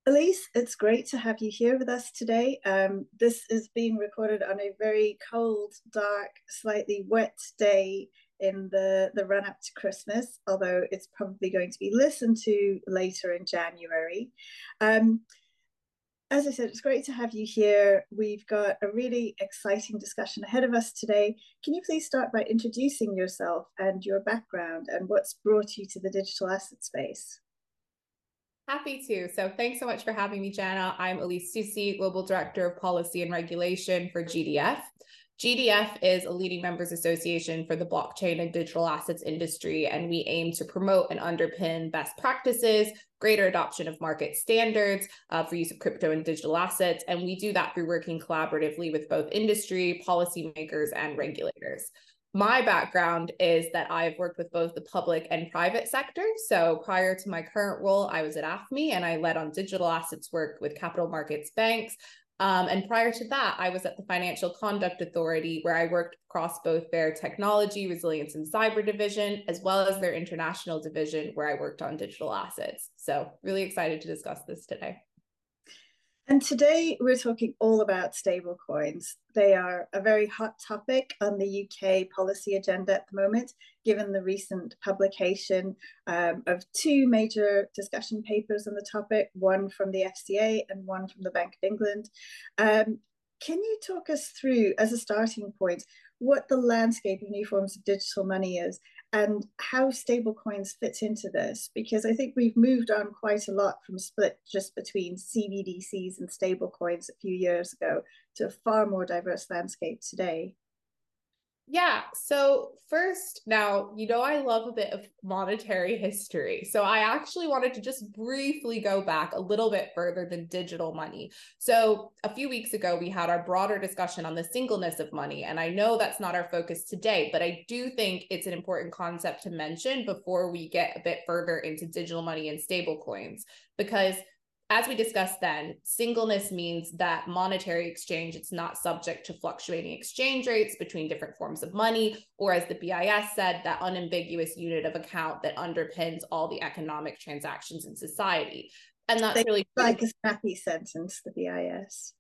Elise, it's great to have you here with us today. This is being recorded on a very cold, dark, slightly wet day in the run up to Christmas, although it's probably going to be listened to later in January. Um, as I said, it's great to have you here. We've got a really exciting discussion ahead of us today. Can you please start by introducing yourself and your background and what's brought you to the digital asset space? Happy to. So thanks so much for having me, Jana. I'm Elise Susi, Global Director of Policy and Regulation for GDF. GDF is a leading members association for the blockchain and digital assets industry, and we aim to promote and underpin best practices, greater adoption of market standards for use of crypto and digital assets. And we do that through working collaboratively with both industry, policymakers, and regulators. My background is that I've worked with both the public and private sector. So prior to my current role, I was at AFME and I led on digital assets work with capital markets banks. And prior to that, I was at the Financial Conduct Authority, where I worked across both their technology, resilience, and cyber division, as well as their international division, where I worked on digital assets. So really excited to discuss this today. And today we're talking all about stablecoins. They are a very hot topic on the UK policy agenda at the moment, given the recent publication of two major discussion papers on the topic, one from the FCA and one from the Bank of England. Can you talk us through, as a starting point, what the landscape of new forms of digital money is and how stablecoins fit into this? Because I think we've moved on quite a lot from split just between CBDCs and stablecoins a few years ago to a far more diverse landscape today. Yeah. So first, now, I love a bit of monetary history. So I actually wanted to just briefly go back a little bit further than digital money. So a few weeks ago, we had our broader discussion on the singleness of money. And I know that's not our focus today, but I do think it's an important concept to mention before we get a bit further into digital money and stablecoins, because as we discussed then, singleness means that monetary exchange, it's not subject to fluctuating exchange rates between different forms of money, or as the BIS said, that unambiguous unit of account that underpins all the economic transactions in society. And that's They really like a snappy sentence, the BIS.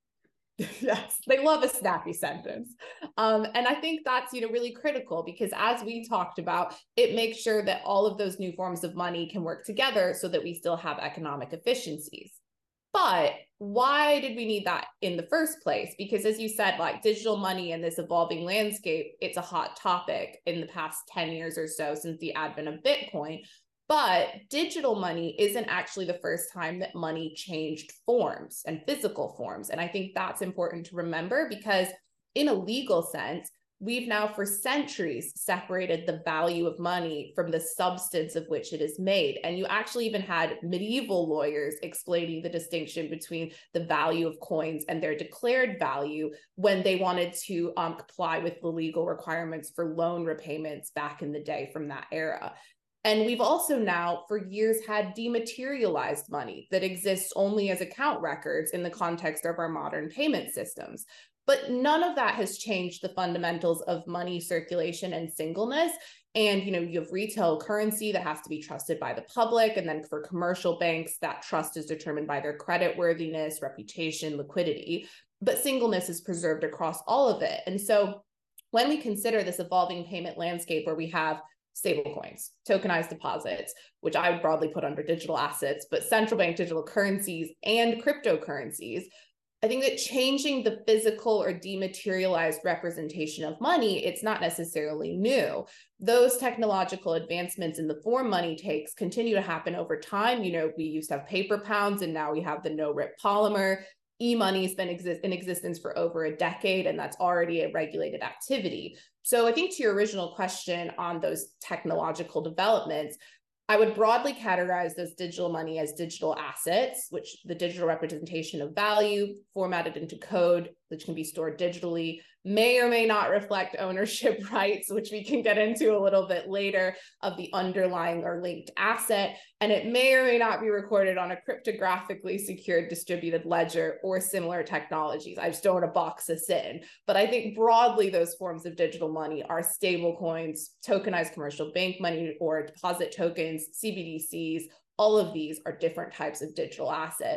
yes, they love a snappy sentence. And I think that's, really critical because as we talked about, it makes sure that all of those new forms of money can work together so that we still have economic efficiencies. But why did we need that in the first place? Because as you said, like digital money and this evolving landscape, it's a hot topic in the past 10 years or so since the advent of Bitcoin. But digital money isn't actually the first time that money changed forms and physical forms. And I think that's important to remember because in a legal sense, we've now for centuries separated the value of money from the substance of which it is made. And you actually even had medieval lawyers explaining the distinction between the value of coins and their declared value when they wanted to comply with the legal requirements for loan repayments back in the day from that era. And we've also now for years had dematerialized money that exists only as account records in the context of our modern payment systems. But none of that has changed the fundamentals of money circulation and singleness. And, you have retail currency that has to be trusted by the public. And then for commercial banks, that trust is determined by their credit worthiness, reputation, liquidity. But singleness is preserved across all of it. And so when we consider this evolving payment landscape where we have stablecoins, tokenized deposits, which I would broadly put under digital assets, but central bank digital currencies and cryptocurrencies, I think that changing the physical or dematerialized representation of money, it's not necessarily new. Those technological advancements in the form money takes continue to happen over time. We used to have paper pounds and now we have the no-rip polymer. E-money's been in existence for over a decade, and that's already a regulated activity. So I think to your original question on those technological developments, I would broadly categorize those digital money as digital assets, which the digital representation of value formatted into code, which can be stored digitally, may or may not reflect ownership rights, which we can get into a little bit later, of the underlying or linked asset. And it may or may not be recorded on a cryptographically secured distributed ledger or similar technologies. I just don't want to box this in. But I think broadly, those forms of digital money are stable coins, tokenized commercial bank money or deposit tokens, CBDCs. All of these are different types of digital assets.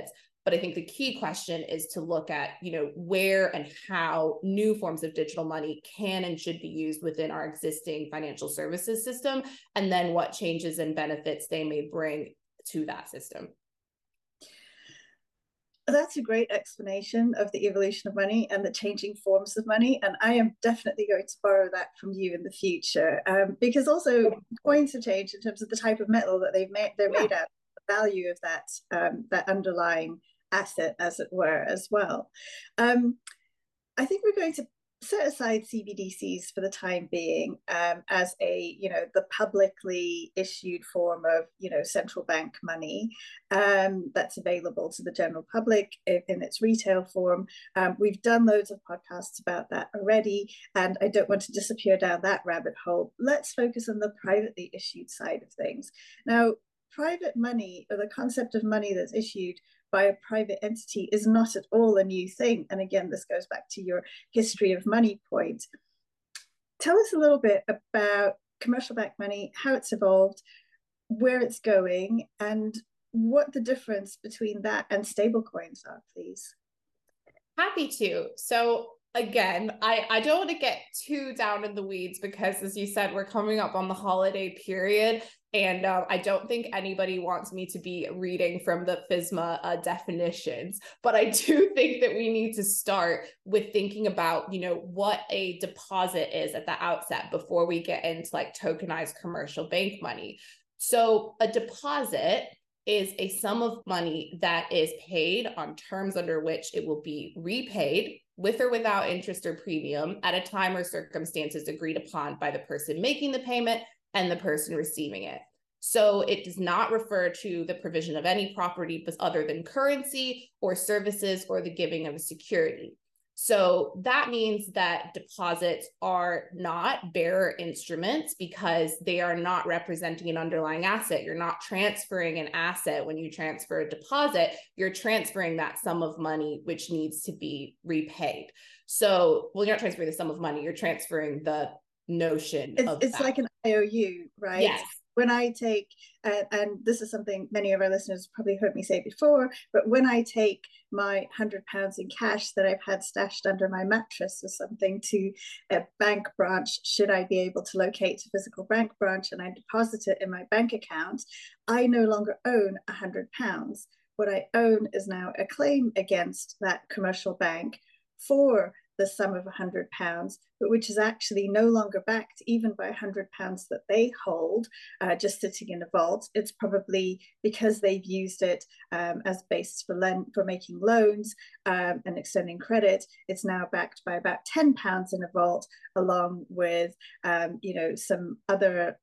But I think the key question is to look at, where and how new forms of digital money can and should be used within our existing financial services system, and then what changes and benefits they may bring to that system. That's a great explanation of the evolution of money and the changing forms of money. And I am definitely going to borrow that from you in the future, because also coins have changed in terms of the type of metal that they're made out of, the value of that underlying asset, as it were, as well. I think we're going to set aside CBDCs for the time being, as the publicly issued form of central bank money that's available to the general public in its retail form. We've done loads of podcasts about that already, and I don't want to disappear down that rabbit hole. Let's focus on the privately issued side of things. Now, private money, or the concept of money that's issued by a private entity, is not at all a new thing. And again, this goes back to your history of money point. Tell us a little bit about commercial bank money, how it's evolved, where it's going, and what the difference between that and stablecoins are, please. Happy to. So again, I don't want to get too down in the weeds because, as you said, we're coming up on the holiday period, and I don't think anybody wants me to be reading from the FSMA definitions. But I do think that we need to start with thinking about, what a deposit is at the outset before we get into like tokenized commercial bank money. So a deposit is a sum of money that is paid on terms under which it will be repaid with or without interest or premium at a time or circumstances agreed upon by the person making the payment and the person receiving it. So it does not refer to the provision of any property other than currency or services or the giving of a security. So that means that deposits are not bearer instruments because they are not representing an underlying asset. You're not transferring an asset when you transfer a deposit. You're transferring that sum of money which needs to be repaid. So, well, you're not transferring the sum of money. You're transferring the notion of it's that. like an IOU, right? Yes. When I take, and this is something many of our listeners probably heard me say before, but when I take my £100 in cash that I've had stashed under my mattress or something to a bank branch, should I be able to locate a physical bank branch, and I deposit it in my bank account, I no longer own £100. What I own is now a claim against that commercial bank for the sum of £100, but which is actually no longer backed even by £100 that they hold, just sitting in a vault. It's probably because they've used it as basis for making loans and extending credit. It's now backed by about £10 in a vault, along with some other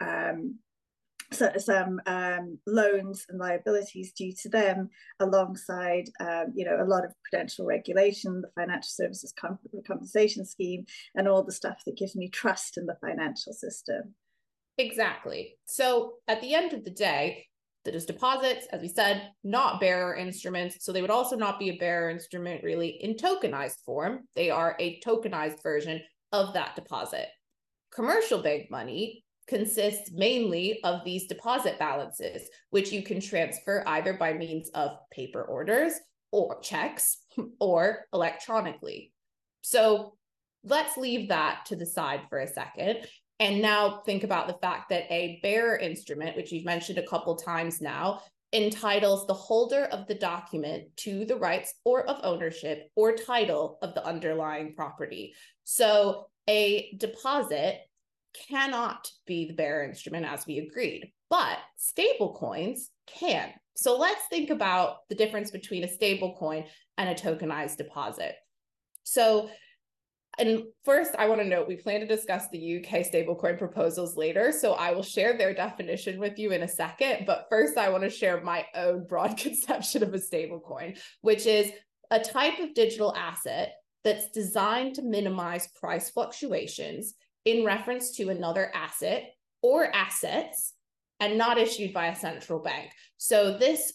some loans and liabilities due to them, alongside a lot of prudential regulation, the Financial Services Compensation Scheme, and all the stuff that gives me trust in the financial system. Exactly. So at the end of the day, that is deposits, as we said, not bearer instruments. So they would also not be a bearer instrument really in tokenized form. They are a tokenized version of that deposit. Commercial bank money consists mainly of these deposit balances, which you can transfer either by means of paper orders or checks or electronically. So let's leave that to the side for a second. And now think about the fact that a bearer instrument, which you've mentioned a couple times now, entitles the holder of the document to the rights or of ownership or title of the underlying property. So a deposit cannot be the bearer instrument, as we agreed, but stable coins can. So let's think about the difference between a stable coin and a tokenized deposit. So, and first I want to note, we plan to discuss the UK stablecoin proposals later, so I will share their definition with you in a second. But first I want to share my own broad conception of a stablecoin, which is a type of digital asset that's designed to minimize price fluctuations in reference to another asset or assets, and not issued by a central bank. So this,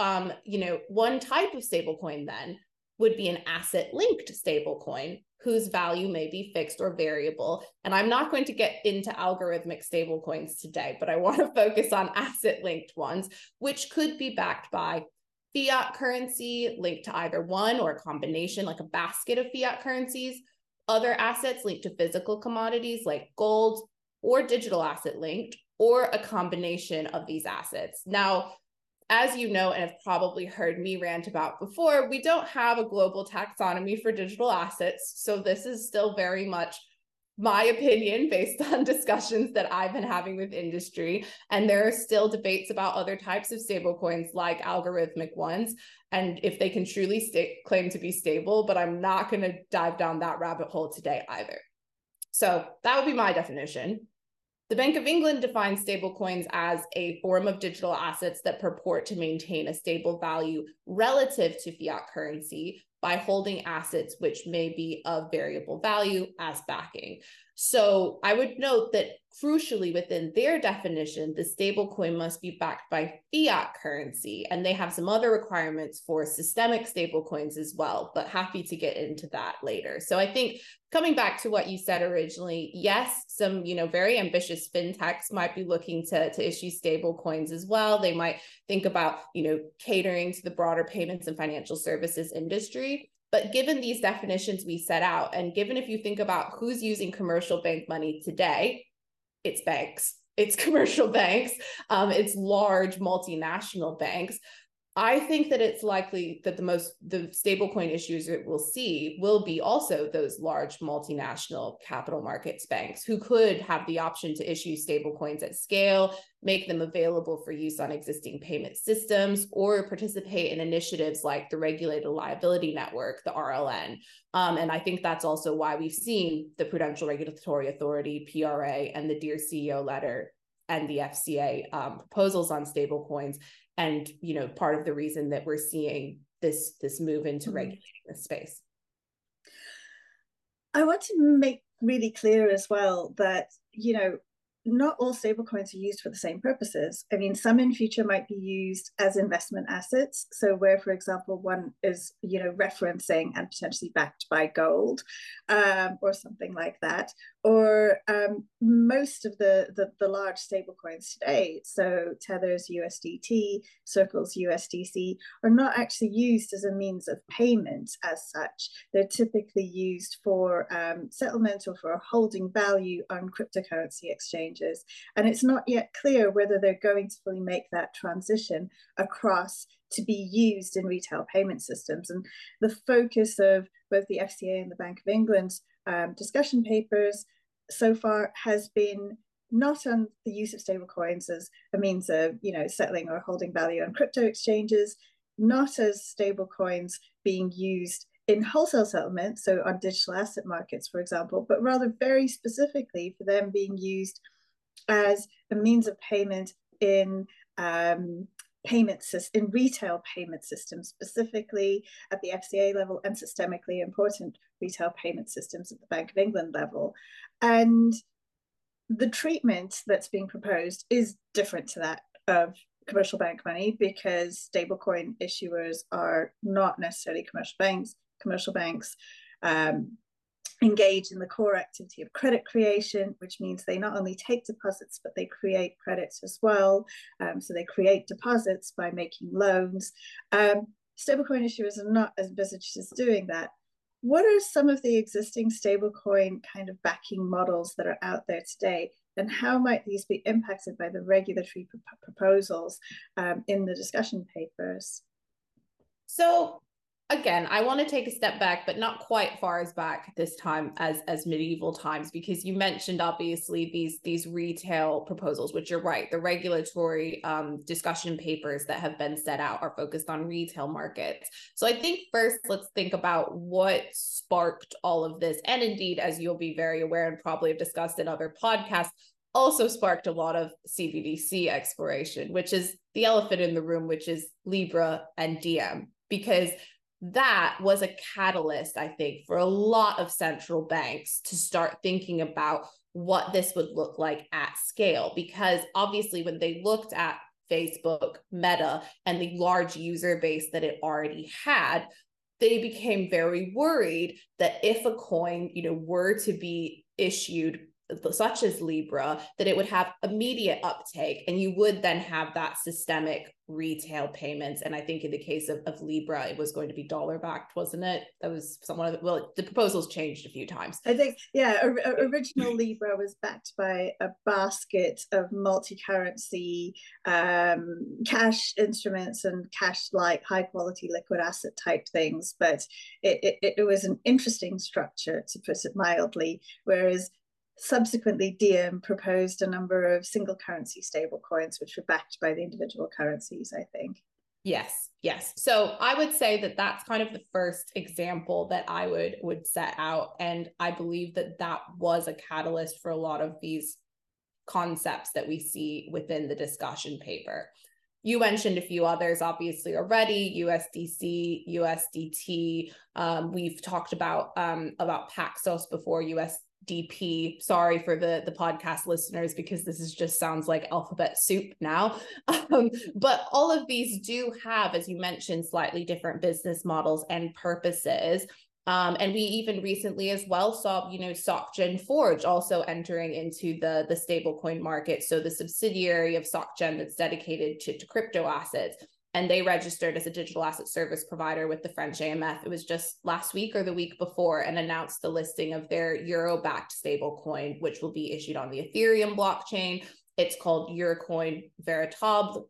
one type of stablecoin then would be an asset-linked stablecoin whose value may be fixed or variable. And I'm not going to get into algorithmic stablecoins today, but I want to focus on asset-linked ones, which could be backed by fiat currency linked to either one or a combination, like a basket of fiat currencies, other assets linked to physical commodities like gold, or digital asset linked, or a combination of these assets. Now, as you know, and have probably heard me rant about before, we don't have a global taxonomy for digital assets. So this is still very much my opinion based on discussions that I've been having with industry. And there are still debates about other types of stablecoins like algorithmic ones, and if they can truly claim to be stable, but I'm not going to dive down that rabbit hole today either. So that would be my definition. The Bank of England defines stablecoins as a form of digital assets that purport to maintain a stable value relative to fiat currency by holding assets which may be of variable value as backing. So I would note that crucially within their definition, the stablecoin must be backed by fiat currency, and they have some other requirements for systemic stablecoins as well, but happy to get into that later. So I think coming back to what you said originally, yes, some very ambitious fintechs might be looking to issue stablecoins as well. They might think about catering to the broader payments and financial services industry. But given these definitions we set out, and given if you think about who's using commercial bank money today, it's banks, it's commercial banks, it's large multinational banks. I think that it's likely that the stablecoin issues that we'll see will be also those large multinational capital markets banks who could have the option to issue stablecoins at scale, make them available for use on existing payment systems, or participate in initiatives like the Regulated Liability Network, the RLN. And I think that's also why we've seen the Prudential Regulatory Authority, PRA, and the Dear CEO letter and the FCA proposals on stablecoins. And, part of the reason that we're seeing this move into regulating this space. I want to make really clear as well that, not all stablecoins are used for the same purposes. I mean, some in future might be used as investment assets. So where, for example, one is, referencing and potentially backed by gold or something like that. Or most of the large stablecoins today, so Tether's USDT, Circle's USDC, are not actually used as a means of payment as such. They're typically used for settlement or for holding value on cryptocurrency exchanges. And it's not yet clear whether they're going to fully make that transition across to be used in retail payment systems. And the focus of both the FCA and the Bank of England's discussion papers so far has been not on the use of stablecoins as a means of, settling or holding value on crypto exchanges, not as stablecoins being used in wholesale settlement, so on digital asset markets, for example, but rather very specifically for them being used as a means of payment in in retail payment systems, specifically at the FCA level, and systemically important retail payment systems at the Bank of England level. And the treatment that's being proposed is different to that of commercial bank money, because stablecoin issuers are not necessarily commercial banks. Commercial banks engage in the core activity of credit creation, which means they not only take deposits, but they create credits as well. So they create deposits by making loans. Stablecoin issuers are not as envisaged as doing that. What are some of the existing stablecoin kind of backing models that are out there today? And how might these be impacted by the regulatory proposals in the discussion papers? So again, I want to take a step back, but not quite far as back this time as medieval times, because you mentioned obviously these retail proposals, which you're right, the regulatory discussion papers that have been set out are focused on retail markets. So I think first let's think about what sparked all of this, and indeed, as you'll be very aware and probably have discussed in other podcasts, also sparked a lot of CBDC exploration, which is the elephant in the room, which is Libra and Diem, because that was a catalyst, I think, for a lot of central banks to start thinking about what this would look like at scale. Because obviously, when they looked at Facebook, Meta, and the large user base that it already had, they became very worried that if a coin, were to be issued such as Libra, that it would have immediate uptake, and you would then have that systemic retail payments. And I think in the case of Libra, it was going to be dollar backed, wasn't it? That was someone, well, the proposals changed a few times. I think, yeah, original Libra was backed by a basket of multi-currency cash instruments and cash-like high-quality liquid asset type things. But it was an interesting structure, to put it mildly, whereas subsequently Diem proposed a number of single currency stable coins, which were backed by the individual currencies, I think. Yes. So I would say that that's kind of the first example that I would set out. And I believe that that was a catalyst for a lot of these concepts that we see within the discussion paper. You mentioned a few others, obviously, already: USDC, USDT. We've talked about Paxos before, USDP. Sorry for the podcast listeners, because this just sounds like alphabet soup now. But all of these do have, as you mentioned, slightly different business models and purposes. And we even recently as well saw, SocGen Forge also entering into the stablecoin market. So the subsidiary of SocGen that's dedicated to crypto assets, and they registered as a digital asset service provider with the French AMF. It was just last week or the week before, and announced the listing of their euro-backed stablecoin, which will be issued on the Ethereum blockchain. It's called Eurocoin Veritable,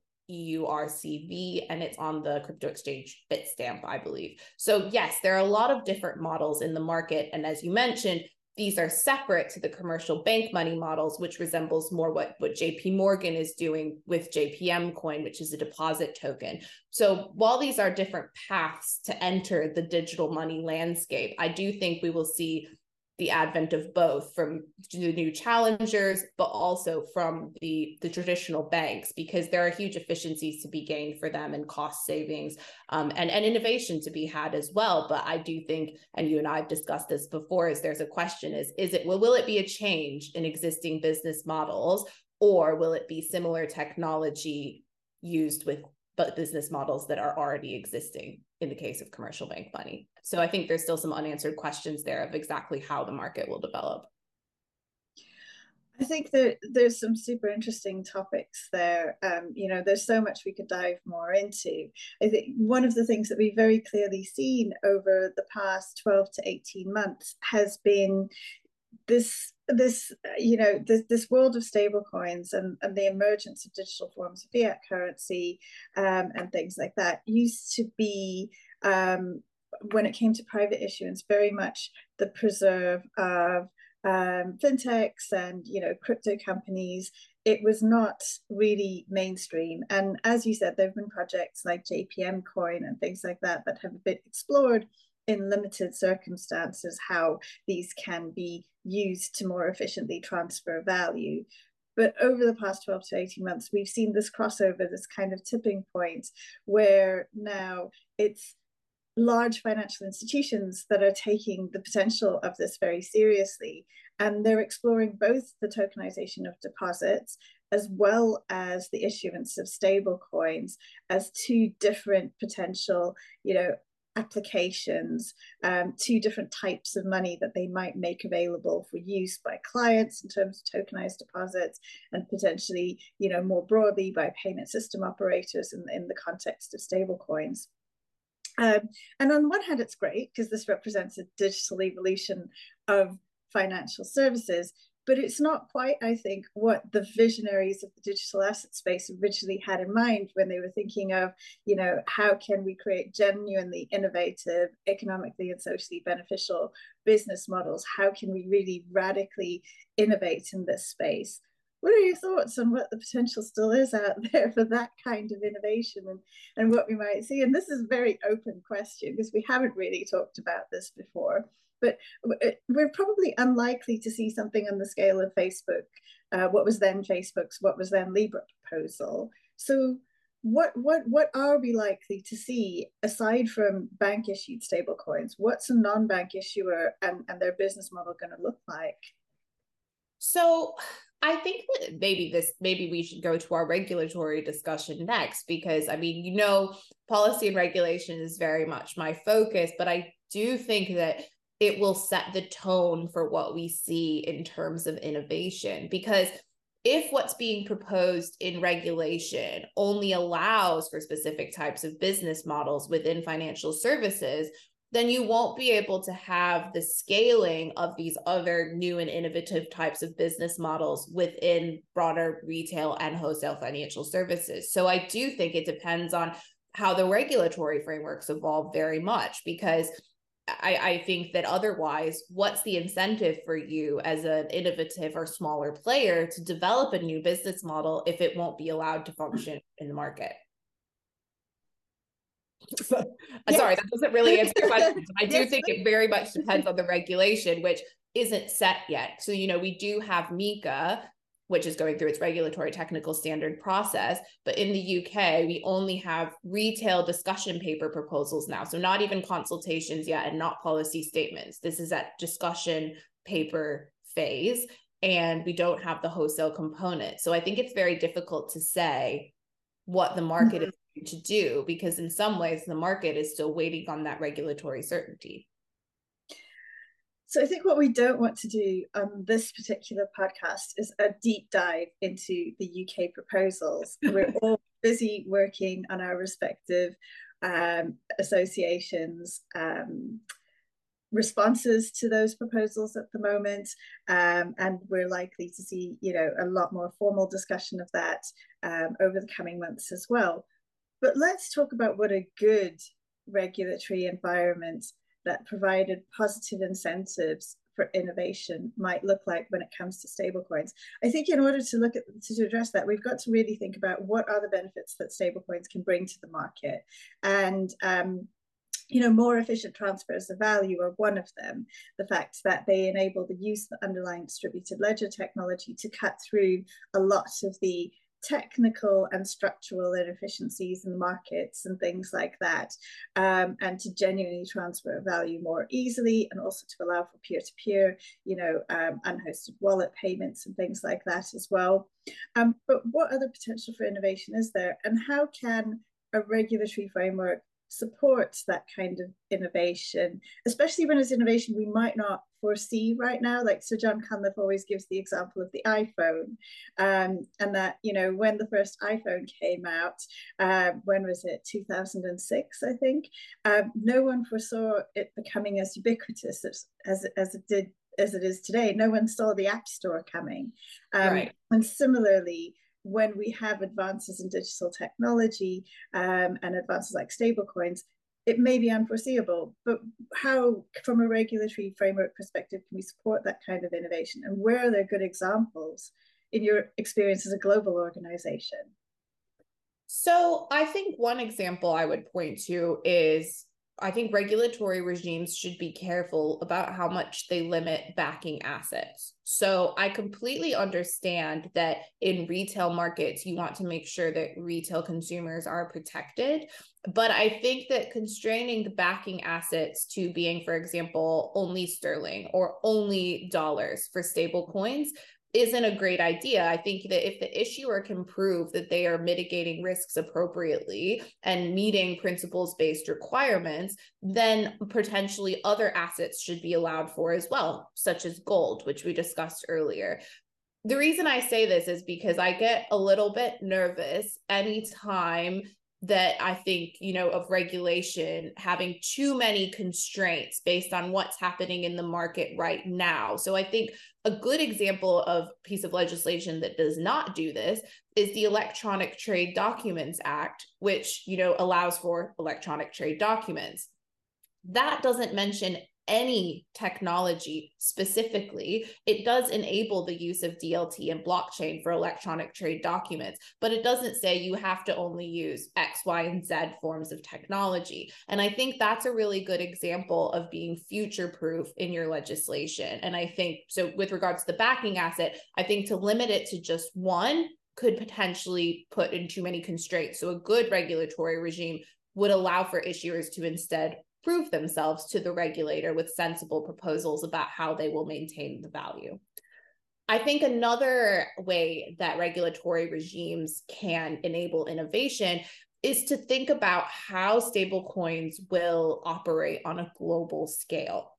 EURCV, and it's on the crypto exchange Bitstamp, I believe. So yes, there are a lot of different models in the market. And as you mentioned, these are separate to the commercial bank money models, which resembles more what JP Morgan is doing with JPM coin, which is a deposit token. So while these are different paths to enter the digital money landscape, I do think we will see the advent of both from the new challengers, but also from the traditional banks, because there are huge efficiencies to be gained for them, and cost savings, and innovation to be had as well. But I do think, and you and I have discussed this before, is there's a question will it be a change in existing business models, or will it be similar technology used with business models that are already existing in the case of commercial bank money? So I think there's still some unanswered questions there of exactly how the market will develop. I think that there's some super interesting topics there. There's so much we could dive more into. I think one of the things that we've very clearly seen over the past 12 to 18 months has been this world of stable coins and the emergence of digital forms of fiat currency, and things like that used to be, when it came to private issuance, very much the preserve of fintechs and crypto companies. It was not really mainstream. And as you said, there have been projects like JPM coin and things like that have been explored in limited circumstances, how these can be used to more efficiently transfer value. But over the past 12 to 18 months, we've seen this crossover, this kind of tipping point, where now it's large financial institutions that are taking the potential of this very seriously. And they're exploring both the tokenization of deposits as well as the issuance of stable coins as two different potential, applications, two different types of money that they might make available for use by clients in terms of tokenized deposits, and potentially, more broadly by payment system operators in the context of stable coins. And on one hand, it's great because this represents a digital evolution of financial services, but it's not quite, I think, what the visionaries of the digital asset space originally had in mind when they were thinking of, how can we create genuinely innovative, economically and socially beneficial business models? How can we really radically innovate in this space? What are your thoughts on what the potential still is out there for that kind of innovation and what we might see? And this is a very open question because we haven't really talked about this before. But we're probably unlikely to see something on the scale of Facebook, what was then Facebook's, what was then Libra proposal. So what are we likely to see aside from bank issued stablecoins? What's a non-bank issuer and their business model going to look like? So I think that maybe we should go to our regulatory discussion next, because policy and regulation is very much my focus, but I do think that it will set the tone for what we see in terms of innovation. Because if what's being proposed in regulation only allows for specific types of business models within financial services, then you won't be able to have the scaling of these other new and innovative types of business models within broader retail and wholesale financial services. So I do think it depends on how the regulatory frameworks evolve very much, because I think that otherwise, what's the incentive for you as an innovative or smaller player to develop a new business model if it won't be allowed to function in the market? Sorry, that doesn't really answer your question. I do think it very much depends on the regulation, which isn't set yet. So, we do have MiCA, which is going through its regulatory technical standard process. But in the UK, we only have retail discussion paper proposals now. So not even consultations yet, and not policy statements. This is at discussion paper phase, and we don't have the wholesale component. So I think it's very difficult to say what the market is going to do, because in some ways the market is still waiting on that regulatory certainty. So I think what we don't want to do on this particular podcast is a deep dive into the UK proposals. We're all busy working on our respective associations' responses to those proposals at the moment, and we're likely to see, a lot more formal discussion of that over the coming months as well. But let's talk about what a good regulatory environment that provided positive incentives for innovation might look like when it comes to stablecoins. I think in order to address that, we've got to really think about what are the benefits that stablecoins can bring to the market. And more efficient transfers of value are one of them. The fact that they enable the use of the underlying distributed ledger technology to cut through a lot of the technical and structural inefficiencies in the markets and things like that, and to genuinely transfer value more easily, and also to allow for peer-to-peer, unhosted wallet payments and things like that as well. But what other potential for innovation is there, and how can a regulatory framework supports that kind of innovation, especially when it's innovation we might not foresee right now? Like Sir John Cunliffe always gives the example of the iPhone, and that, when the first iPhone came out, when was it, 2006, I think, no one foresaw it becoming as ubiquitous as it is today. No one saw the App Store coming. Right. And similarly, when we have advances in digital technology and advances like stablecoins, it may be unforeseeable. But how, from a regulatory framework perspective, can we support that kind of innovation? And where are there good examples in your experience as a global organization? So I think one example I would point to is, I think regulatory regimes should be careful about how much they limit backing assets. So I completely understand that in retail markets, you want to make sure that retail consumers are protected. But I think that constraining the backing assets to being, for example, only sterling or only dollars for stable coins isn't a great idea. I think that if the issuer can prove that they are mitigating risks appropriately and meeting principles-based requirements, then potentially other assets should be allowed for as well, such as gold, which we discussed earlier. The reason I say this is because I get a little bit nervous anytime that I think, of regulation having too many constraints based on what's happening in the market right now. So I think a good example of a piece of legislation that does not do this is the Electronic Trade Documents Act, which, allows for electronic trade documents. That doesn't mention any technology specifically. It does enable the use of DLT and blockchain for electronic trade documents, but it doesn't say you have to only use X, Y, and Z forms of technology. And I think that's a really good example of being future-proof in your legislation. And I think, so with regards to the backing asset, I think to limit it to just one could potentially put in too many constraints. So a good regulatory regime would allow for issuers to instead prove themselves to the regulator with sensible proposals about how they will maintain the value. I think another way that regulatory regimes can enable innovation is to think about how stablecoins will operate on a global scale.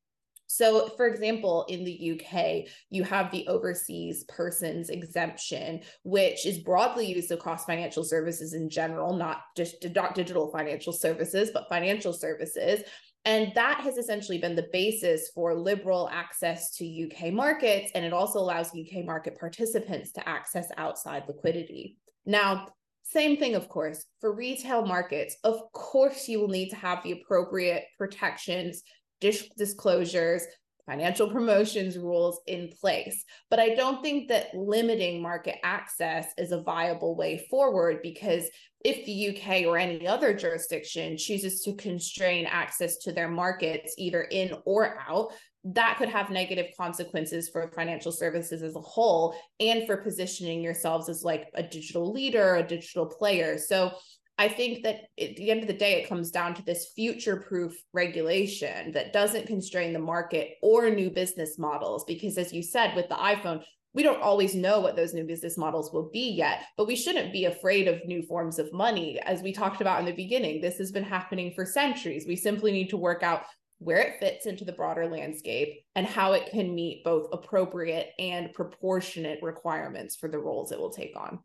So, for example, in the UK, you have the overseas persons exemption, which is broadly used across financial services in general, not just digital financial services, but financial services. And that has essentially been the basis for liberal access to UK markets. And it also allows UK market participants to access outside liquidity. Now, same thing, of course, for retail markets. Of course, you will need to have the appropriate protections, disclosures, financial promotions rules in place. But I don't think that limiting market access is a viable way forward, because if the UK or any other jurisdiction chooses to constrain access to their markets, either in or out, that could have negative consequences for financial services as a whole and for positioning yourselves as like a digital leader, a digital player. So I think that at the end of the day, it comes down to this future-proof regulation that doesn't constrain the market or new business models. Because as you said, with the iPhone, we don't always know what those new business models will be yet, but we shouldn't be afraid of new forms of money. As we talked about in the beginning, this has been happening for centuries. We simply need to work out where it fits into the broader landscape and how it can meet both appropriate and proportionate requirements for the roles it will take on.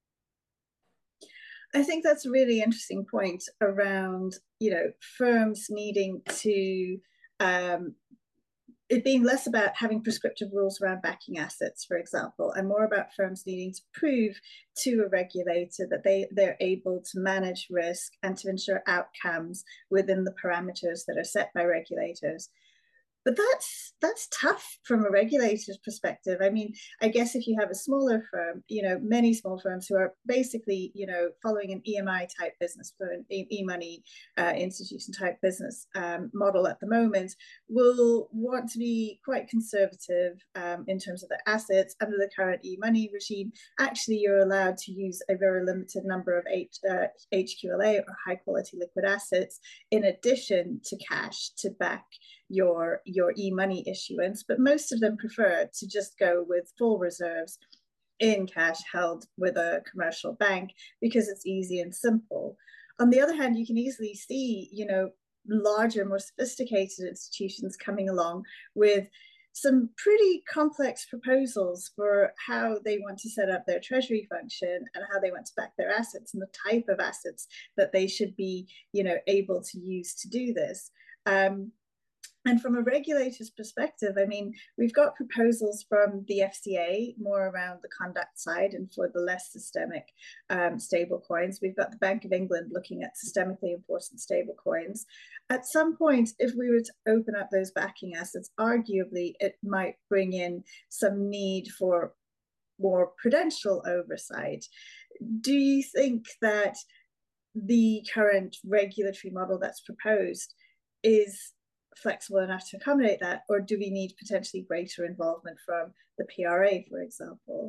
I think that's a really interesting point around, firms needing to, it being less about having prescriptive rules around backing assets, for example, and more about firms needing to prove to a regulator that they're able to manage risk and to ensure outcomes within the parameters that are set by regulators. But that's tough from a regulator's perspective. I mean, I guess if you have a smaller firm, many small firms who are basically, following an EMI type business, an e-money institution type business model at the moment, will want to be quite conservative in terms of their assets. Under the current e-money regime, actually, you're allowed to use a very limited number of HQLA or high quality liquid assets in addition to cash to back your e-money issuance, but most of them prefer to just go with full reserves in cash held with a commercial bank because it's easy and simple. On the other hand, you can easily see, larger, more sophisticated institutions coming along with some pretty complex proposals for how they want to set up their treasury function and how they want to back their assets and the type of assets that they should be, able to use to do this. And from a regulator's perspective, I mean, we've got proposals from the FCA more around the conduct side and for the less systemic stable coins. We've got the Bank of England looking at systemically important stable coins. At some point, if we were to open up those backing assets, arguably it might bring in some need for more prudential oversight. Do you think that the current regulatory model that's proposed is flexible enough to accommodate that, or do we need potentially greater involvement from the PRA, for example?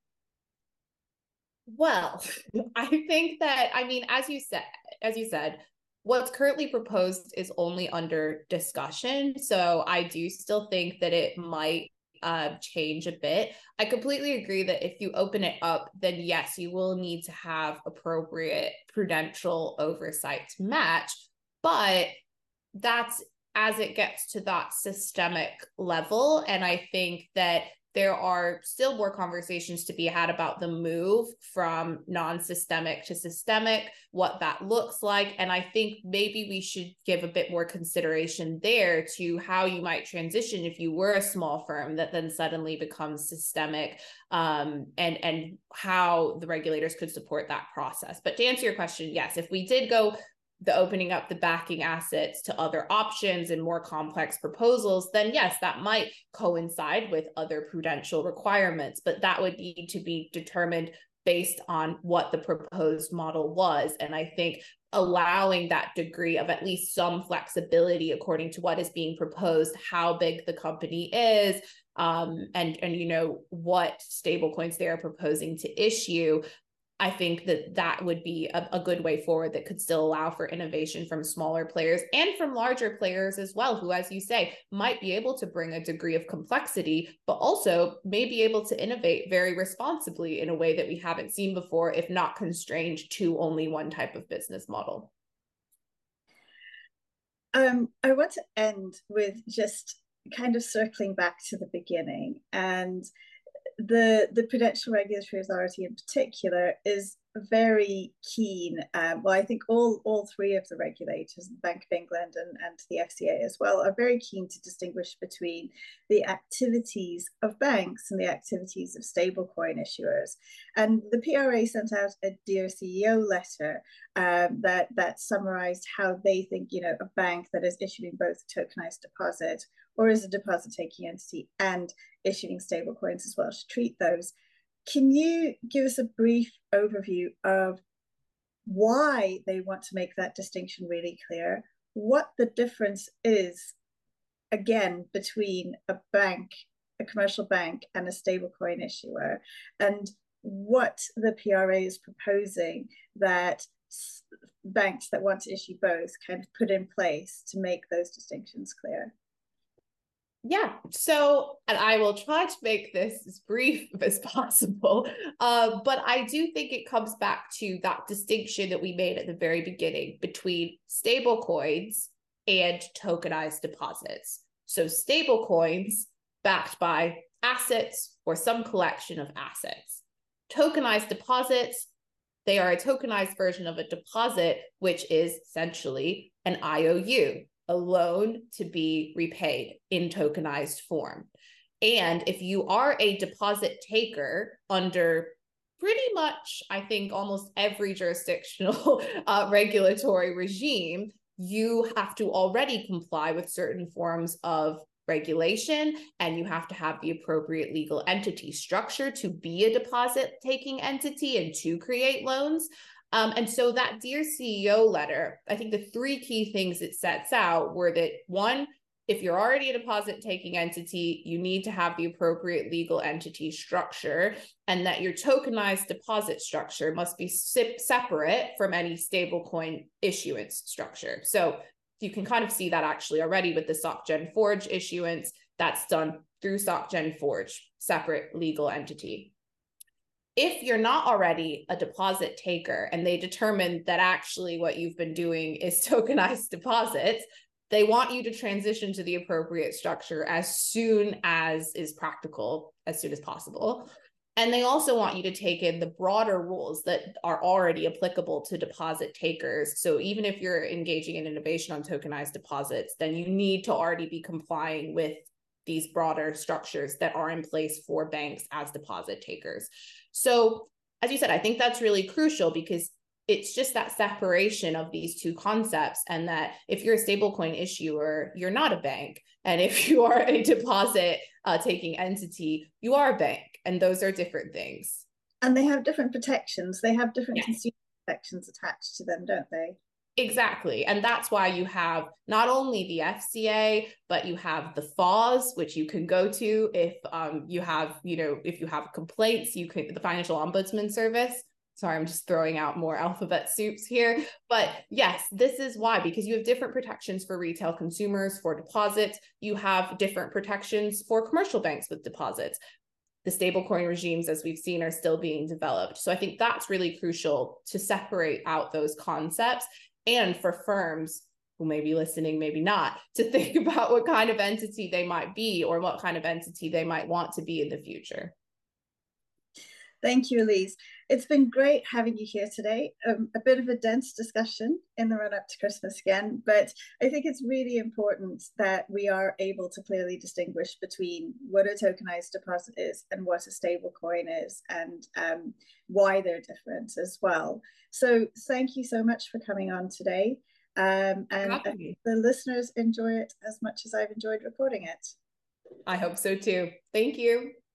Well, I think that, I mean, as you said, what's currently proposed is only under discussion. So I do still think that it might change a bit. I completely agree that if you open it up, then yes, you will need to have appropriate prudential oversight to match. But that's as it gets to that systemic level. And I think that there are still more conversations to be had about the move from non-systemic to systemic, what that looks like. And I think maybe we should give a bit more consideration there to how you might transition if you were a small firm that then suddenly becomes systemic, and how the regulators could support that process. But to answer your question, yes, if we did go the opening up the backing assets to other options and more complex proposals, then yes, that might coincide with other prudential requirements, but that would need to be determined based on what the proposed model was. And I think allowing that degree of at least some flexibility according to what is being proposed, how big the company is, and what stablecoins they are proposing to issue, I think that would be a good way forward that could still allow for innovation from smaller players and from larger players as well, who, as you say, might be able to bring a degree of complexity, but also may be able to innovate very responsibly in a way that we haven't seen before, if not constrained to only one type of business model. I want to end with just kind of circling back to the beginning, and the Prudential Regulatory Authority in particular is very keen. Well, I think all three of the regulators, the Bank of England and the FCA as well, are very keen to distinguish between the activities of banks and the activities of stablecoin issuers. And the PRA sent out a Dear CEO letter that summarized how they think, you know, a bank that is issuing both tokenized deposit or is a deposit taking entity and issuing stablecoins as well should treat those. Can you give us a brief overview of why they want to make that distinction really clear? What the difference is, again, between a bank, a commercial bank, and a stablecoin issuer, and what the PRA is proposing that banks that want to issue both kind of put in place to make those distinctions clear? Yeah, so, and I will try to make this as brief as possible, but I do think it comes back to that distinction that we made at the very beginning between stable coins and tokenized deposits. So stable coins backed by assets or some collection of assets. Tokenized deposits, they are a tokenized version of a deposit, which is essentially an IOU, a loan to be repaid in tokenized form. And if you are a deposit taker under pretty much, I think, almost every jurisdictional regulatory regime, you have to already comply with certain forms of regulation, and you have to have the appropriate legal entity structure to be a deposit taking entity and to create loans. And so that Dear CEO letter, I think the three key things it sets out were that, one, if you're already a deposit taking entity, you need to have the appropriate legal entity structure, and that your tokenized deposit structure must be separate from any stablecoin issuance structure. So you can kind of see that actually already with the SocGen Forge issuance. That's done through SocGen Forge, separate legal entity. If you're not already a deposit taker and they determine that actually what you've been doing is tokenized deposits, they want you to transition to the appropriate structure as soon as is practical, as soon as possible. And they also want you to take in the broader rules that are already applicable to deposit takers. So even if you're engaging in innovation on tokenized deposits, then you need to already be complying with these broader structures that are in place for banks as deposit takers. So, as you said, I think that's really crucial because it's just that separation of these two concepts, and that if you're a stablecoin issuer, you're not a bank. And if you are a deposit taking entity, you are a bank. And those are different things. And they have different protections. They have different consumer protections attached to them, don't they? Exactly. And that's why you have not only the FCA, but you have the FOS, which you can go to if you have, if you have complaints, you can, the Financial Ombudsman Service. Sorry, I'm just throwing out more alphabet soups here. But yes, this is why, because you have different protections for retail consumers, for deposits. You have different protections for commercial banks with deposits. The stablecoin regimes, as we've seen, are still being developed. So I think that's really crucial to separate out those concepts, and for firms who may be listening, maybe not, to think about what kind of entity they might be or what kind of entity they might want to be in the future. Thank you, Elise. It's been great having you here today. A bit of a dense discussion in the run up to Christmas again, but I think it's really important that we are able to clearly distinguish between what a tokenized deposit is and what a stable coin is, and why they're different as well. So thank you so much for coming on today. And the listeners enjoy it as much as I've enjoyed recording it. I hope so too. Thank you.